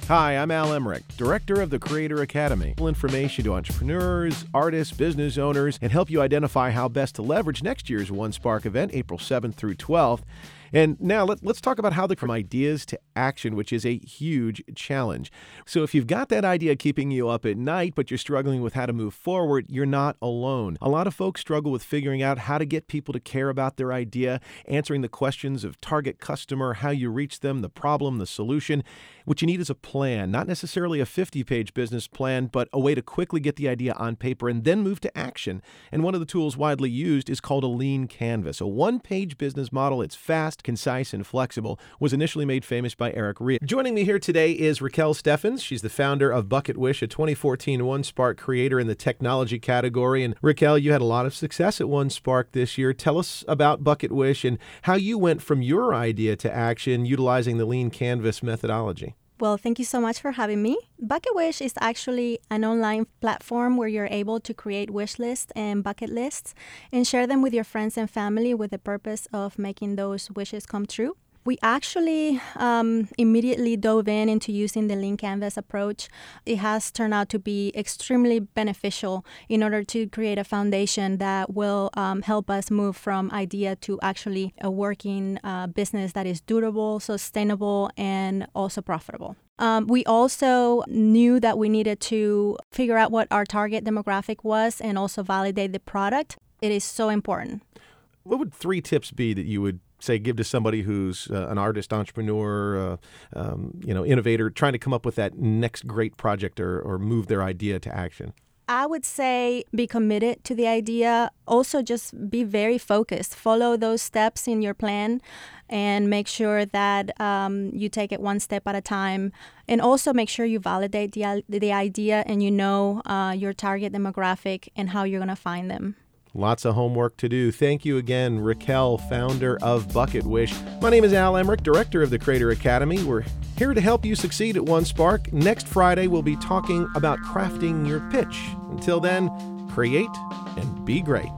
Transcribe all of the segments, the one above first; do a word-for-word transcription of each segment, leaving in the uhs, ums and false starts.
Hi, I'm Al Emmerich, Director of the Creator Academy. Information to entrepreneurs, artists, business owners, and help you identify how best to leverage next year's OneSpark event, April seventh through twelfth. And now let, let's talk about how the from ideas to action, which is a huge challenge. So if you've got that idea keeping you up at night, but you're struggling with how to move forward, you're not alone. A lot of folks struggle with figuring out how to get people to care about their idea, answering the questions of target customer, how you reach them, the problem, the solution. What you need is a plan, not necessarily a fifty-page business plan, but a way to quickly get the idea on paper and then move to action. And one of the tools widely used is called a lean canvas, a one-page business model. It's fast, concise, and flexible, was initially made famous by Eric Ries. Joining me here today is Raquel Steffens. She's the founder of Bucket Wish, a twenty fourteen OneSpark creator in the technology category. And Raquel, you had a lot of success at OneSpark this year. Tell us about Bucket Wish and how you went from your idea to action utilizing the lean canvas methodology. Well, thank you so much for having me. Bucket Wish is actually an online platform where you're able to create wish lists and bucket lists and share them with your friends and family with the purpose of making those wishes come true. We actually um, immediately dove in into using the lean canvas approach. It has turned out to be extremely beneficial in order to create a foundation that will um, help us move from idea to actually a working uh, business that is durable, sustainable, and also profitable. Um, we also knew that we needed to figure out what our target demographic was and also validate the product. It is so important. What would three tips be that you would say give to somebody who's uh, an artist, entrepreneur, uh, um, you know, innovator, trying to come up with that next great project or, or move their idea to action? I would say be committed to the idea. Also, just be very focused. Follow those steps in your plan and make sure that um, you take it one step at a time. And also make sure you validate the, the idea and you know uh, your target demographic and how you're going to find them. Lots of homework to do. Thank you again, Raquel, founder of Bucket Wish. My name is Al Emmerich, Director of the Creator Academy. We're here to help you succeed at OneSpark. Next Friday, we'll be talking about crafting your pitch. Until then, create and be great.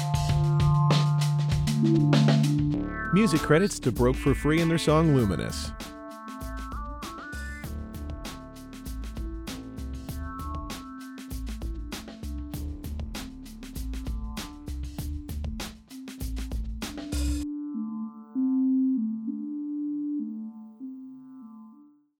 Music credits to Broke for Free and their song Luminous.